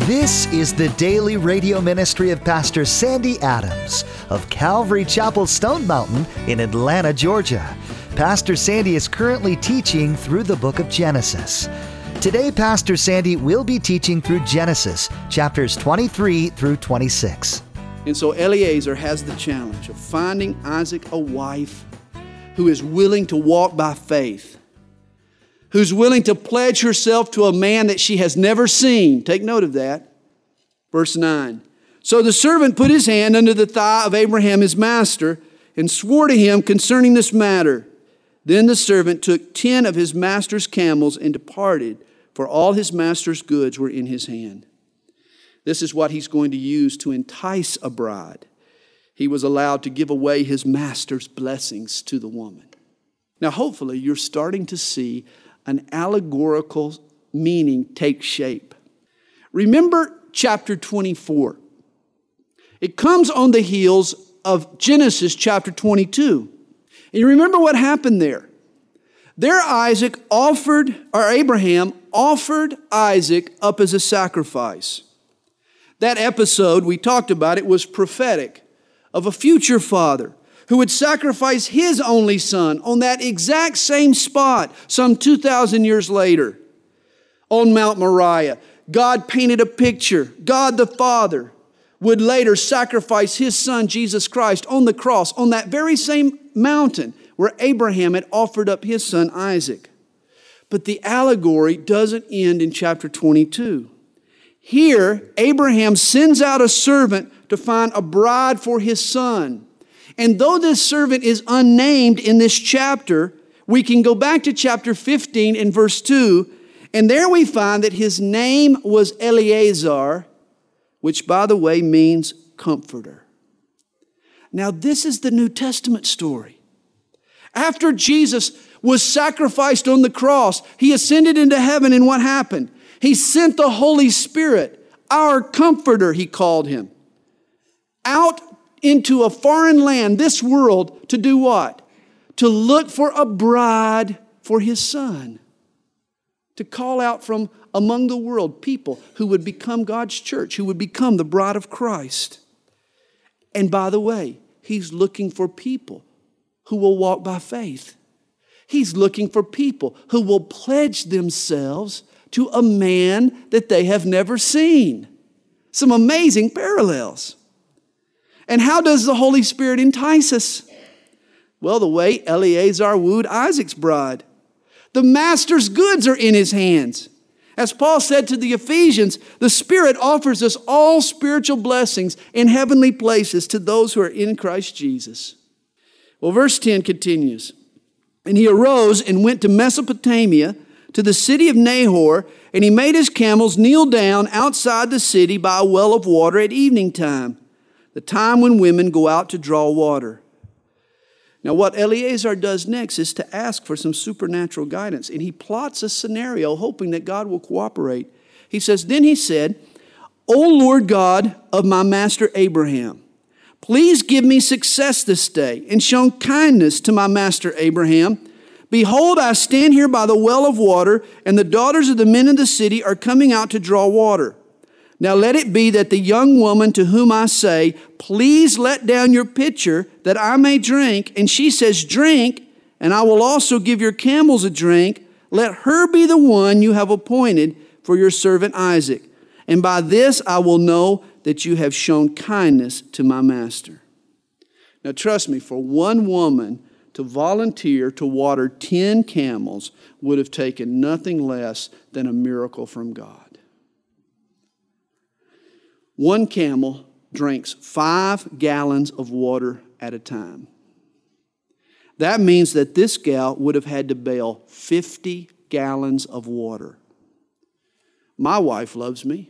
This is the daily radio ministry of Pastor Sandy Adams of Calvary Chapel Stone Mountain in Atlanta, Georgia. Pastor Sandy is currently teaching through the book of Genesis. Today, Pastor Sandy will be teaching through Genesis, chapters 23 through 26. And so Eliezer has the challenge of finding Isaac a wife who is willing to walk by faith, who's willing to pledge herself to a man that she has never seen. Take note of that. Verse 9. So the servant put his hand under the thigh of Abraham his master and swore to him concerning this matter. Then the servant took 10 of his master's camels and departed, for all his master's goods were in his hand. This is what he's going to use to entice a bride. He was allowed to give away his master's blessings to the woman. Now, hopefully, you're starting to see an allegorical meaning take shape. Remember chapter 24. It comes on the heels of Genesis chapter 22. And you remember what happened there? There Abraham offered Isaac up as a sacrifice. That episode, we talked about it, was prophetic of a future father who would sacrifice his only son on that exact same spot some 2,000 years later on Mount Moriah. God painted a picture. God the Father would later sacrifice his son Jesus Christ on the cross on that very same mountain where Abraham had offered up his son Isaac. But the allegory doesn't end in chapter 22. Here, Abraham sends out a servant to find a bride for his son. And though this servant is unnamed in this chapter, we can go back to chapter 15 and verse 2, and there we find that his name was Eliezer, which, by the way, means comforter. Now, this is the New Testament story. After Jesus was sacrificed on the cross, he ascended into heaven, and what happened? He sent the Holy Spirit, our comforter, he called him, out into a foreign land, this world, to do what? To look for a bride for his son. To call out from among the world people who would become God's church, who would become the bride of Christ. And by the way, he's looking for people who will walk by faith. He's looking for people who will pledge themselves to a man that they have never seen. Some amazing parallels. And how does the Holy Spirit entice us? Well, the way Eliezer wooed Isaac's bride. The master's goods are in his hands. As Paul said to the Ephesians, the Spirit offers us all spiritual blessings in heavenly places to those who are in Christ Jesus. Well, verse 10 continues. And he arose and went to Mesopotamia, to the city of Nahor, and he made his camels kneel down outside the city by a well of water at evening time, the time when women go out to draw water. Now, what Eliezer does next is to ask for some supernatural guidance, and he plots a scenario hoping that God will cooperate. He says, Then he said, O Lord God of my master Abraham, please give me success this day and show kindness to my master Abraham. Behold, I stand here by the well of water, and the daughters of the men of the city are coming out to draw water. Now let it be that the young woman to whom I say, Please let down your pitcher that I may drink, and she says, Drink, and I will also give your camels a drink. Let her be the one you have appointed for your servant Isaac. And by this I will know that you have shown kindness to my master. Now trust me, for one woman to volunteer to water 10 camels would have taken nothing less than a miracle from God. One camel drinks 5 gallons of water at a time. That means that this gal would have had to bail 50 gallons of water. My wife loves me.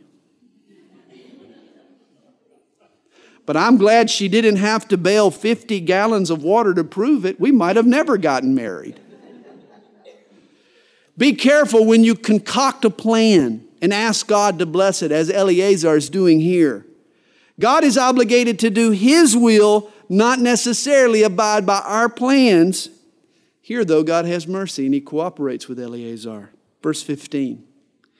But I'm glad she didn't have to bail 50 gallons of water to prove it. We might have never gotten married. Be careful when you concoct a plan and ask God to bless it, as Eliezer is doing here. God is obligated to do His will, not necessarily abide by our plans. Here, though, God has mercy and He cooperates with Eliezer. Verse 15.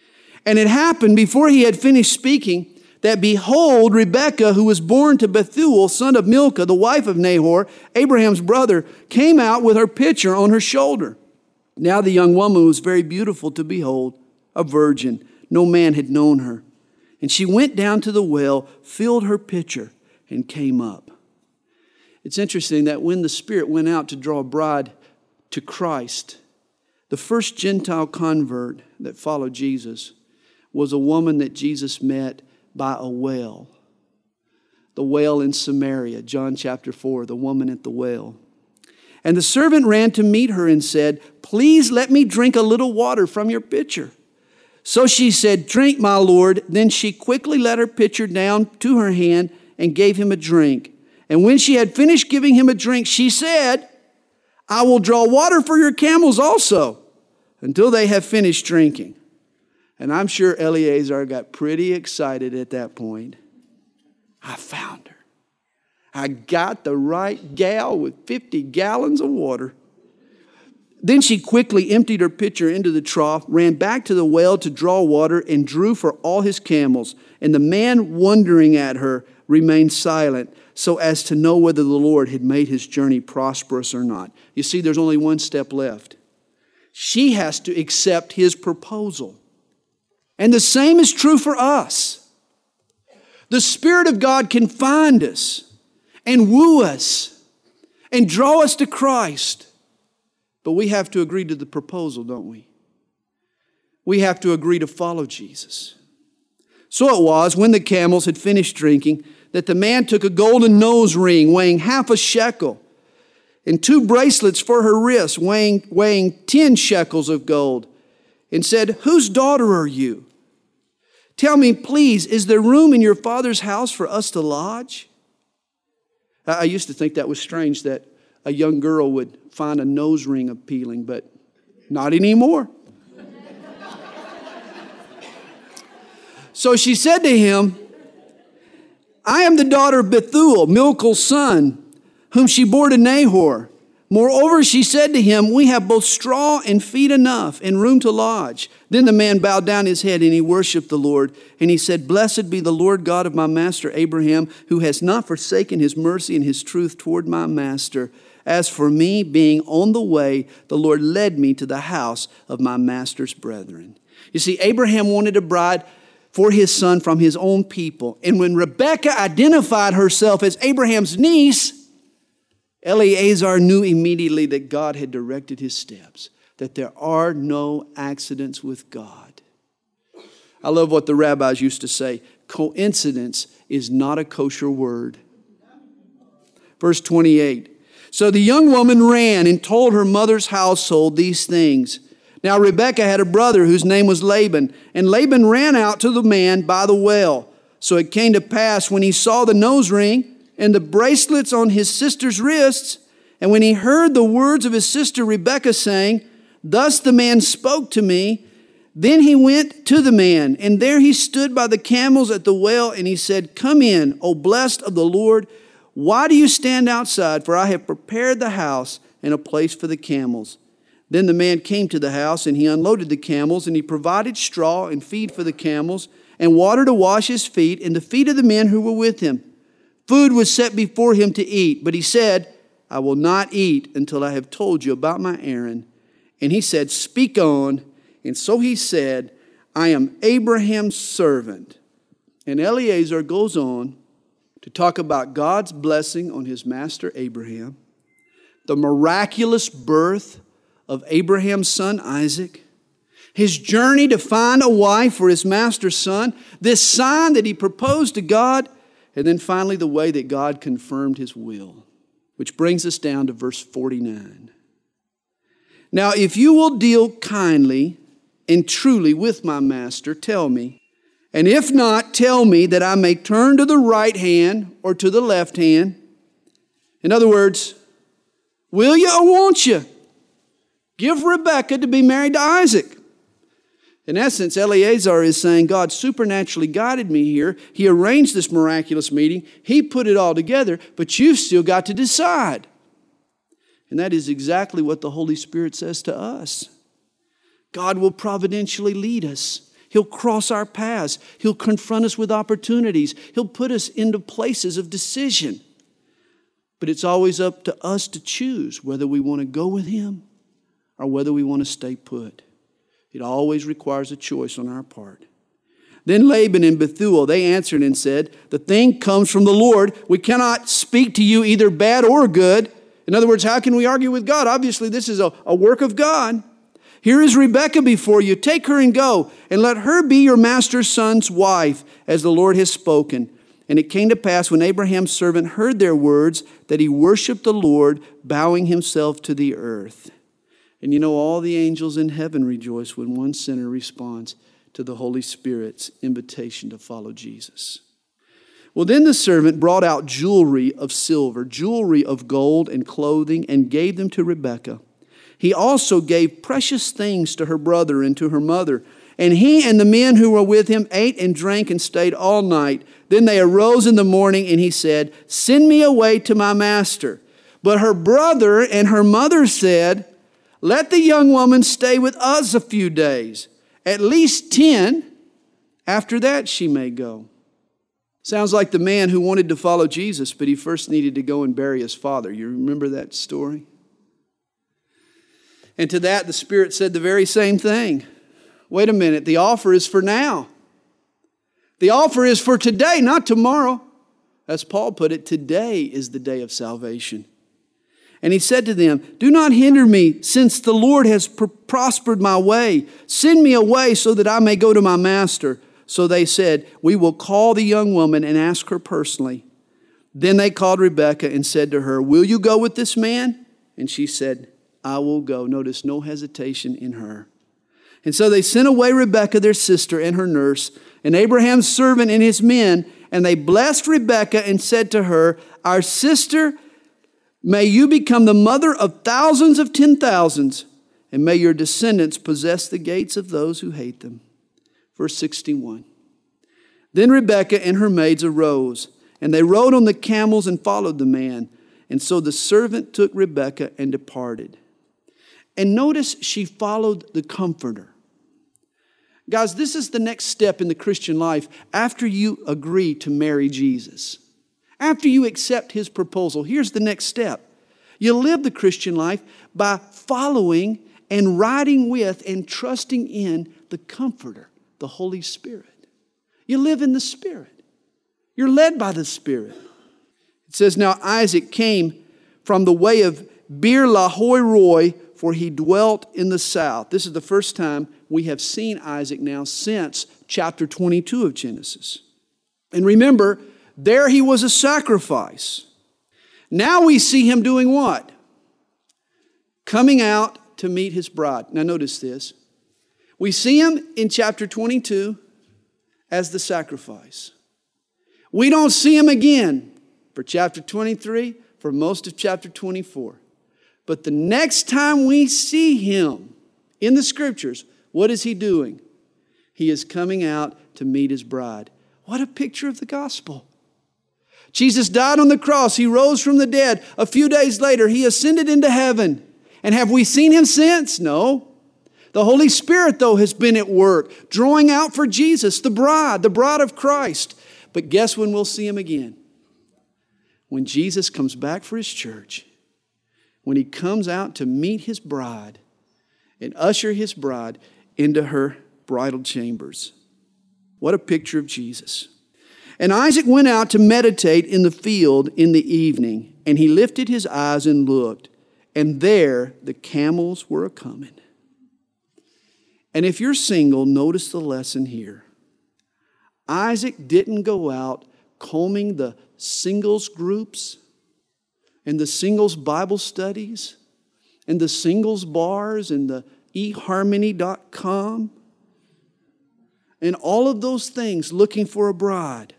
And it happened before he had finished speaking that behold, Rebekah, who was born to Bethuel, son of Milcah, the wife of Nahor, Abraham's brother, came out with her pitcher on her shoulder. Now the young woman was very beautiful to behold, a virgin. No man had known her. And she went down to the well, filled her pitcher, and came up. It's interesting that when the Spirit went out to draw a bride to Christ, the first Gentile convert that followed Jesus was a woman that Jesus met by a well. The well in Samaria, John chapter 4, the woman at the well. And the servant ran to meet her and said, "Please let me drink a little water from your pitcher." So she said, "Drink, my Lord." Then she quickly let her pitcher down to her hand and gave him a drink. And when she had finished giving him a drink, she said, "I will draw water for your camels also, until they have finished drinking." And I'm sure Eleazar got pretty excited at that point. I found her. I got the right gal with 50 gallons of water. Then she quickly emptied her pitcher into the trough, ran back to the well to draw water, and drew for all his camels. And the man, wondering at her, remained silent, so as to know whether the Lord had made his journey prosperous or not. You see, there's only one step left. She has to accept his proposal. And the same is true for us. The Spirit of God can find us and woo us and draw us to Christ. But we have to agree to the proposal, don't we? We have to agree to follow Jesus. So it was, when the camels had finished drinking, that the man took a golden nose ring weighing half a shekel and 2 bracelets for her wrists weighing 10 shekels of gold, and said, "Whose daughter are you? Tell me, please, is there room in your father's house for us to lodge?" I used to think that was strange that a young girl would find a nose ring appealing, but not anymore. So she said to him, "I am the daughter of Bethuel, Milcah's son, whom she bore to Nahor. Moreover, she said to him, we have both straw and feed enough and room to lodge." Then the man bowed down his head and he worshiped the Lord. And he said, "Blessed be the Lord God of my master Abraham, who has not forsaken his mercy and his truth toward my master. As for me, being on the way, the Lord led me to the house of my master's brethren." You see, Abraham wanted a bride for his son from his own people. And when Rebekah identified herself as Abraham's niece, Eleazar knew immediately that God had directed his steps, that there are no accidents with God. I love what the rabbis used to say, coincidence is not a kosher word. Verse 28, so the young woman ran and told her mother's household these things. Now Rebekah had a brother whose name was Laban, and Laban ran out to the man by the well. So it came to pass when he saw the nose ring and the bracelets on his sister's wrists, and when he heard the words of his sister Rebekah saying, "Thus the man spoke to me," then he went to the man, and there he stood by the camels at the well, and he said, "Come in, O blessed of the Lord. Why do you stand outside? For I have prepared the house and a place for the camels." Then the man came to the house, and he unloaded the camels, and he provided straw and feed for the camels, and water to wash his feet and the feet of the men who were with him. Food was set before him to eat, but he said, "I will not eat until I have told you about my errand." And he said, "Speak on." And so he said, "I am Abraham's servant." And Eleazar goes on to talk about God's blessing on his master Abraham, the miraculous birth of Abraham's son Isaac, his journey to find a wife for his master's son, this sign that he proposed to God, and then finally the way that God confirmed his will. Which brings us down to verse 49. "Now if you will deal kindly and truly with my master, tell me. And if not, tell me that I may turn to the right hand or to the left hand." In other words, will you or won't you give Rebekah to be married to Isaac? In essence, Eleazar is saying, God supernaturally guided me here. He arranged this miraculous meeting. He put it all together, but you've still got to decide. And that is exactly what the Holy Spirit says to us. God will providentially lead us. He'll cross our paths. He'll confront us with opportunities. He'll put us into places of decision. But it's always up to us to choose whether we want to go with Him or whether we want to stay put. It always requires a choice on our part. Then Laban and Bethuel, they answered and said, the thing comes from the Lord. We cannot speak to you either bad or good. In other words, how can we argue with God? Obviously, this is a work of God. Here is Rebekah before you. Take her and go, and let her be your master's son's wife, as the Lord has spoken. And it came to pass, when Abraham's servant heard their words, that he worshiped the Lord, bowing himself to the earth. And you know, all the angels in heaven rejoice when one sinner responds to the Holy Spirit's invitation to follow Jesus. Well, then the servant brought out jewelry of silver, jewelry of gold and clothing, and gave them to Rebekah. He also gave precious things to her brother and to her mother. And he and the men who were with him ate and drank and stayed all night. Then they arose in the morning, and he said, send me away to my master. But her brother and her mother said, let the young woman stay with us a few days, at least 10. After that she may go. Sounds like the man who wanted to follow Jesus, but he first needed to go and bury his father. You remember that story? And to that, the Spirit said the very same thing. Wait a minute, the offer is for now. The offer is for today, not tomorrow. As Paul put it, today is the day of salvation. And he said to them, do not hinder me, since the Lord has prospered my way. Send me away so that I may go to my master. So they said, we will call the young woman and ask her personally. Then they called Rebekah and said to her, will you go with this man? And she said, I will go. Notice no hesitation in her. And so they sent away Rebekah, their sister, and her nurse, and Abraham's servant and his men, and they blessed Rebekah and said to her, our sister, may you become the mother of thousands of 10,000s, and may your descendants possess the gates of those who hate them. Verse 61. Then Rebekah and her maids arose, and they rode on the camels and followed the man. And so the servant took Rebekah and departed. And notice she followed the Comforter. Guys, this is the next step in the Christian life after you agree to marry Jesus. After you accept His proposal, here's the next step. You live the Christian life by following and riding with and trusting in the Comforter, the Holy Spirit. You live in the Spirit. You're led by the Spirit. It says, now Isaac came from the way of Beer Lahai Roi, for he dwelt in the south. This is the first time we have seen Isaac now since chapter 22 of Genesis. And remember, there he was a sacrifice. Now we see him doing what? Coming out to meet his bride. Now notice this. We see him in chapter 22 as the sacrifice. We don't see him again for chapter 23, for most of chapter 24. But the next time we see him in the Scriptures, what is he doing? He is coming out to meet his bride. What a picture of the gospel. Jesus died on the cross. He rose from the dead. A few days later, he ascended into heaven. And have we seen him since? No. The Holy Spirit, though, has been at work, drawing out for Jesus, the bride of Christ. But guess when we'll see him again? When Jesus comes back for his church. When he comes out to meet his bride and usher his bride into her bridal chambers. What a picture of Jesus. And Isaac went out to meditate in the field in the evening, and he lifted his eyes and looked, and there the camels were a-coming. And if you're single, notice the lesson here. Isaac didn't go out combing the singles groups and the singles Bible studies and the singles bars and the eharmony.com and all of those things looking for a bride.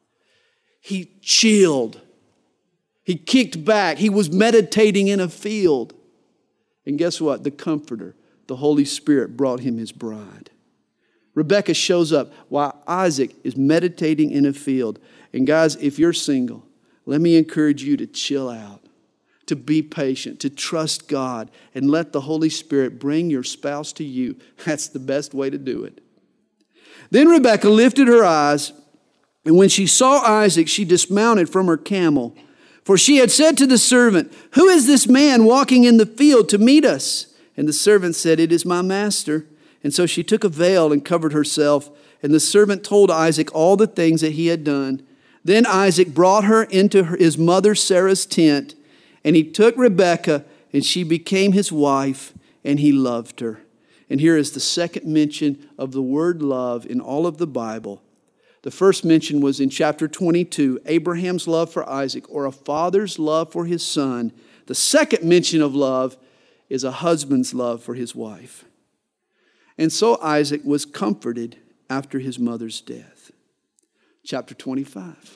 He chilled. He kicked back. He was meditating in a field. And guess what? The Comforter, the Holy Spirit, brought him his bride. Rebekah shows up while Isaac is meditating in a field. And guys, if you're single, let me encourage you to chill out, to be patient, to trust God, and let the Holy Spirit bring your spouse to you. That's the best way to do it. Then Rebekah lifted her eyes, and when she saw Isaac, she dismounted from her camel. For she had said to the servant, "Who is this man walking in the field to meet us?" And the servant said, "It is my master." And so she took a veil and covered herself. And the servant told Isaac all the things that he had done. Then Isaac brought her into his mother Sarah's tent, and he took Rebekah, and she became his wife, and he loved her. And here is the second mention of the word love in all of the Bible. The first mention was in chapter 22, Abraham's love for Isaac, or a father's love for his son. The second mention of love is a husband's love for his wife. And so Isaac was comforted after his mother's death. Chapter 25.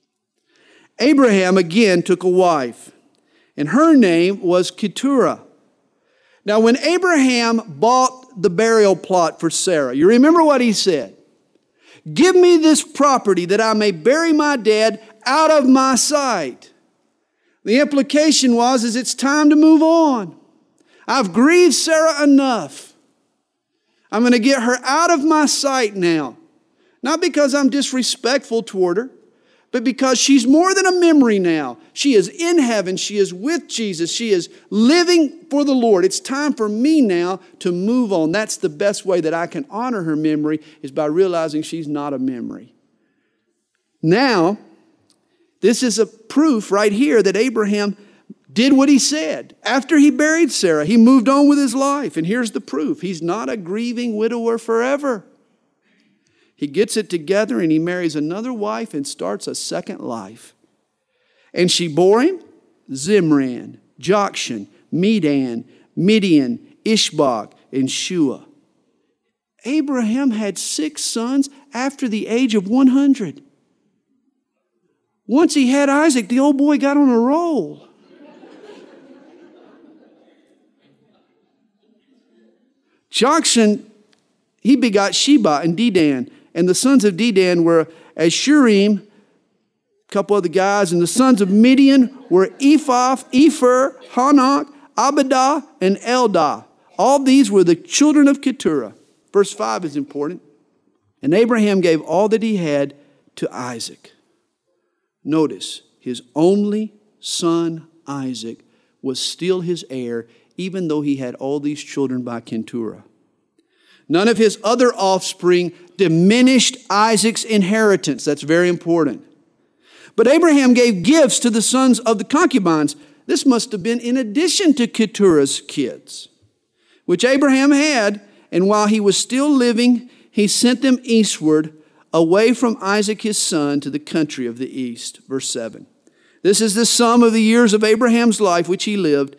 Abraham again took a wife, and her name was Keturah. Now, when Abraham bought the burial plot for Sarah, you remember what he said? "Give me this property that I may bury my dead out of my sight." The implication was, it's time to move on. I've grieved Sarah enough. I'm going to get her out of my sight now. Not because I'm disrespectful toward her, but because she's more than a memory now. She is in heaven. She is with Jesus. She is living for the Lord. It's time for me now to move on. That's the best way that I can honor her memory, is by realizing she's not a memory. Now, this is a proof right here that Abraham did what he said. After he buried Sarah, he moved on with his life. And here's the proof. He's not a grieving widower forever. He gets it together and he marries another wife and starts a second life. And she bore him Zimran, Jokshan, Medan, Midian, Ishbak, and Shua. Abraham had 6 sons after the age of 100. Once he had Isaac, the old boy got on a roll. Jokshan, he begot Sheba and Dedan. And the sons of Dedan were Ashurim, a couple other guys. And the sons of Midian were Ephah, Epher, Hanok, Abidah, and Eldah. All these were the children of Keturah. Verse 5 is important. And Abraham gave all that he had to Isaac. Notice, his only son Isaac was still his heir, even though he had all these children by Keturah. None of his other offspring diminished Isaac's inheritance. That's very important. But Abraham gave gifts to the sons of the concubines. This must have been in addition to Keturah's kids, which Abraham had, and while he was still living, he sent them eastward, away from Isaac his son, to the country of the east. Verse 7. This is the sum of the years of Abraham's life, which he lived,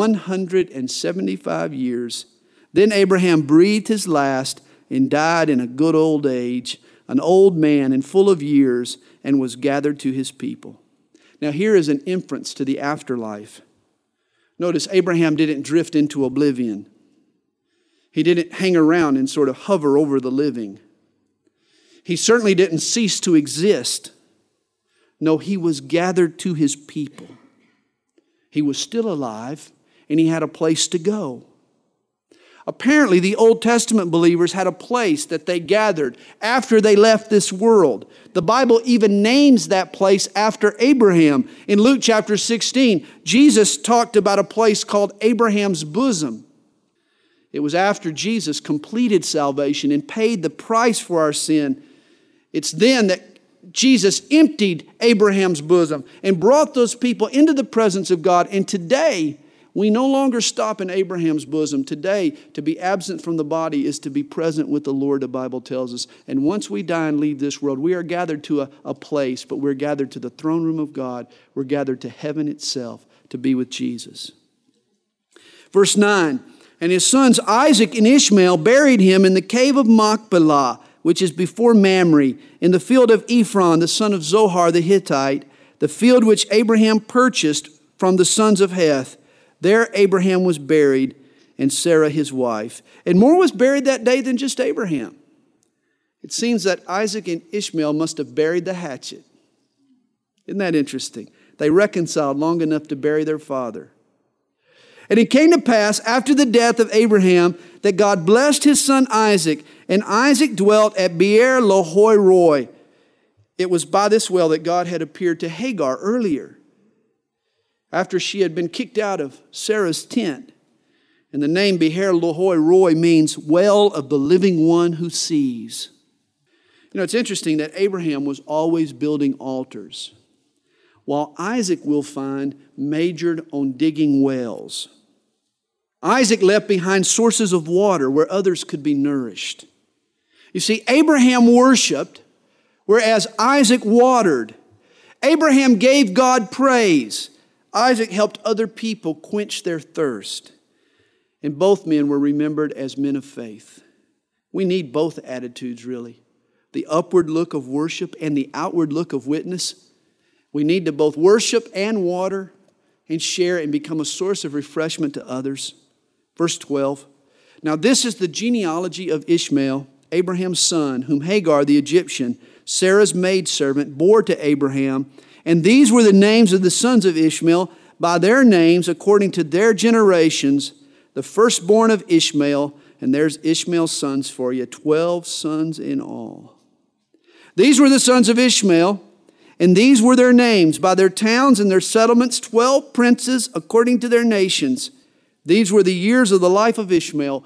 175 years. Then Abraham breathed his last and died in a good old age, an old man and full of years, and was gathered to his people. Now here is an inference to the afterlife. Notice Abraham didn't drift into oblivion. He didn't hang around and sort of hover over the living. He certainly didn't cease to exist. No, he was gathered to his people. He was still alive, and he had a place to go. Apparently, the Old Testament believers had a place that they gathered after they left this world. The Bible even names that place after Abraham. In Luke chapter 16, Jesus talked about a place called Abraham's bosom. It was after Jesus completed salvation and paid the price for our sin. It's then that Jesus emptied Abraham's bosom and brought those people into the presence of God. And today, we no longer stop in Abraham's bosom. Today, to be absent from the body is to be present with the Lord, the Bible tells us. And once we die and leave this world, we are gathered to a place, but we're gathered to the throne room of God. We're gathered to heaven itself to be with Jesus. Verse 9, and his sons Isaac and Ishmael buried him in the cave of Machpelah, which is before Mamre, in the field of Ephron, the son of Zohar the Hittite, the field which Abraham purchased from the sons of Heth. There Abraham was buried, and Sarah his wife. And more was buried that day than just Abraham. It seems that Isaac and Ishmael must have buried the hatchet. Isn't that interesting? They reconciled long enough to bury their father. And it came to pass after the death of Abraham that God blessed his son Isaac, And Isaac dwelt at Beer Lahai Roi. It was by this well that God had appeared to Hagar earlier, after she had been kicked out of Sarah's tent. And the name Beer Lahai Roi means well of the living one who sees. You know, it's interesting that Abraham was always building altars, while Isaac, we'll find, majored on digging wells. Isaac left behind sources of water where others could be nourished. You see, Abraham worshiped, whereas Isaac watered. Abraham gave God praise. Isaac helped other people quench their thirst. And both men were remembered as men of faith. We need both attitudes, really. The upward look of worship and the outward look of witness. We need to both worship and water and share and become a source of refreshment to others. Verse 12. Now this is the genealogy of Ishmael, Abraham's son, whom Hagar the Egyptian, Sarah's maidservant, bore to Abraham. And these were the names of the sons of Ishmael by their names according to their generations, the firstborn of Ishmael. And there's Ishmael's sons for you, 12 sons in all. These were the sons of Ishmael, and these were their names by their towns and their settlements, 12 princes according to their nations. These were the years of the life of Ishmael,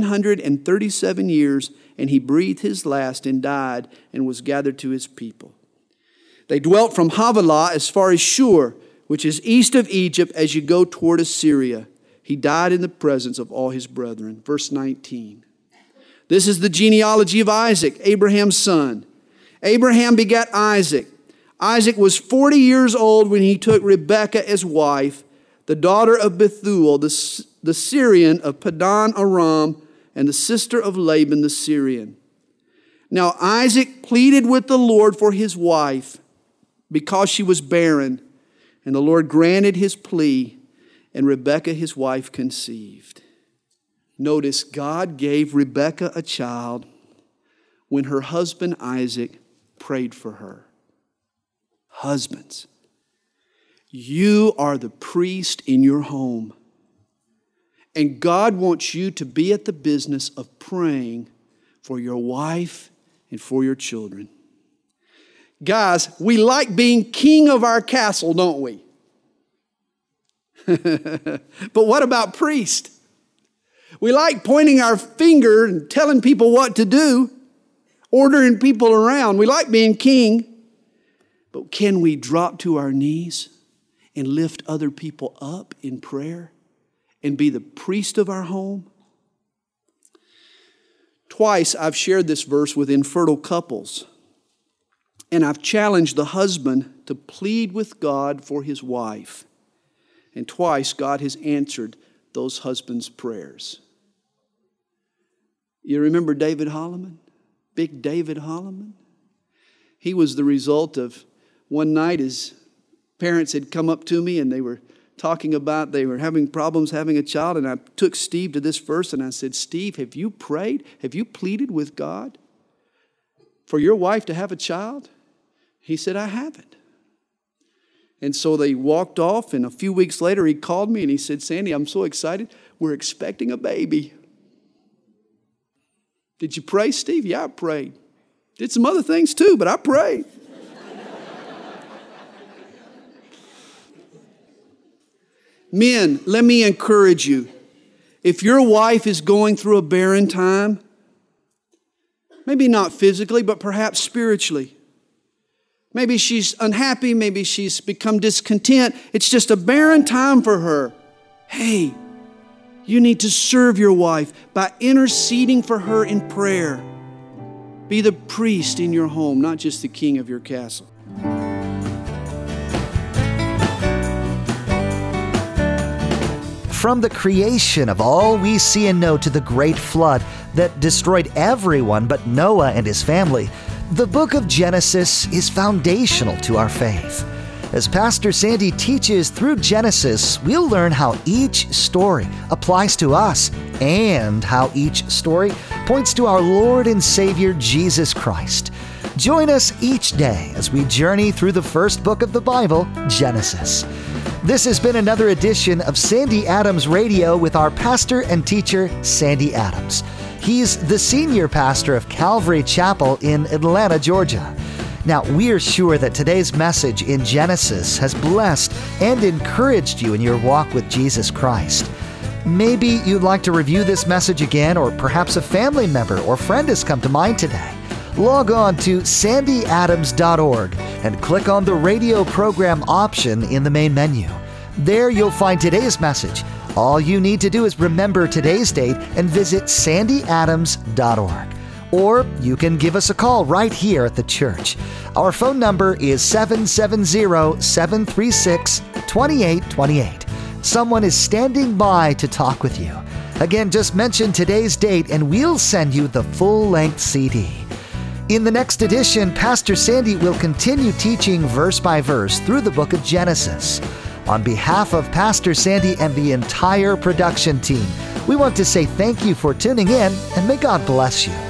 137 years, and he breathed his last and died and was gathered to his people. They dwelt from Havilah as far as Shur, which is east of Egypt as you go toward Assyria. He died in the presence of all his brethren. Verse 19. This is the genealogy of Isaac, Abraham's son. Abraham begat Isaac. Isaac was 40 years old when he took Rebekah as wife, the daughter of Bethuel, the Syrian of Padan Aram, and the sister of Laban the Syrian. Now Isaac pleaded with the Lord for his wife because she was barren, and the Lord granted his plea, and Rebekah his wife conceived. Notice, God gave Rebekah a child when her husband Isaac prayed for her. Husbands, you are the priest in your home. And God wants you to be at the business of praying for your wife and for your children. Guys, we like being king of our castle, don't we? But what about priest? We like pointing our finger and telling people what to do, ordering people around. We like being king. But can we drop to our knees and lift other people up in prayer and be the priest of our home? Twice I've shared this verse with infertile couples, and I've challenged the husband to plead with God for his wife. And twice God has answered those husbands' prayers. You remember David Holloman? Big David Holloman? He was the result of one night his parents had come up to me and they were talking about they were having problems having a child. And I took Steve to this verse and I said, Steve, have you prayed? Have you pleaded with God for your wife to have a child? He said, I haven't. And so they walked off, and a few weeks later he called me and he said, Sandy, I'm so excited. We're expecting a baby. Did you pray, Steve? Yeah, I prayed. Did some other things too, but I prayed. Men, let me encourage you. If your wife is going through a barren time, maybe not physically, but perhaps spiritually, maybe she's unhappy, maybe she's become discontent, it's just a barren time for her. Hey, you need to serve your wife by interceding for her in prayer. Be the priest in your home, not just the king of your castle. From the creation of all we see and know to the great flood that destroyed everyone but Noah and his family, the book of Genesis is foundational to our faith. As Pastor Sandy teaches through Genesis, we'll learn how each story applies to us and how each story points to our Lord and Savior Jesus Christ. Join us each day as we journey through the first book of the Bible, Genesis. This has been another edition of Sandy Adams Radio with our pastor and teacher, Sandy Adams. He's the senior pastor of Calvary Chapel in Atlanta, Georgia. Now, we're sure that today's message in Genesis has blessed and encouraged you in your walk with Jesus Christ. Maybe you'd like to review this message again, or perhaps a family member or friend has come to mind today. Log on to sandyadams.org and click on the radio program option in the main menu. There you'll find today's message. All you need to do is remember today's date and visit sandyadams.org. Or you can give us a call right here at the church. Our phone number is 770-736-2828. Someone is standing by to talk with you. Again, just mention today's date and we'll send you the full-length CD. In the next edition, Pastor Sandy will continue teaching verse by verse through the book of Genesis. On behalf of Pastor Sandy and the entire production team, we want to say thank you for tuning in, and may God bless you.